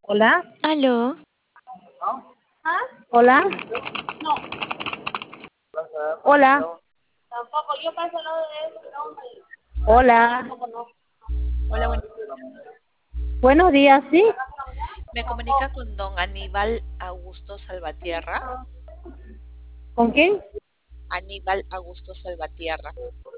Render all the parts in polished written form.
Hola, Aló, hola, hola, hola. Hola, Buenos días, ¿sí? me comunica con don Aníbal Augusto Salvatierra. ¿Con quién? Aníbal Augusto Salvatierra.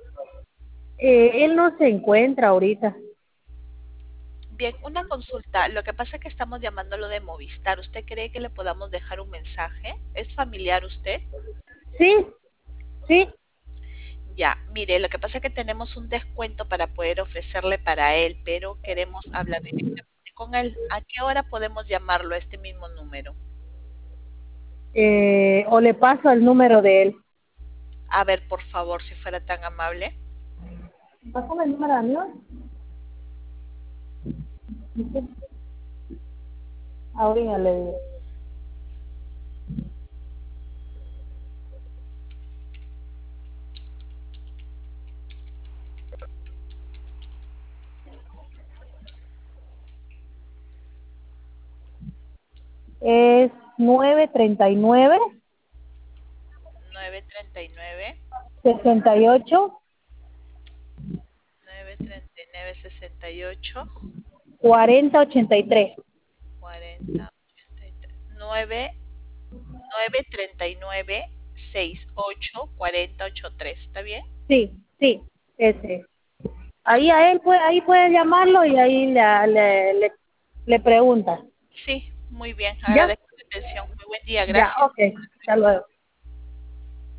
Él no se encuentra ahorita. Bien, una consulta. Lo que pasa es que estamos llamándolo de Movistar. ¿Usted cree que le podamos dejar un mensaje? ¿Es familiar usted? Sí, sí. Ya, mire, lo que pasa es que tenemos un descuento para poder ofrecerle para él, pero queremos hablar directamente con él. ¿A qué hora podemos llamarlo a este mismo número? O le paso el número de él. A ver, por favor, si fuera tan amable. Pásame el número de mío. Ahorita le digo. Es 939 939 68 939 68 4083. 40 83 9 939 68 40 83. ¿Está bien? Sí, sí, ese. Ahí puede llamarlo y ahí le pregunta. Sí, muy bien. ¿Ya? Agradezco la atención. Muy buen día. Ya, Gracias. ok. Hasta luego.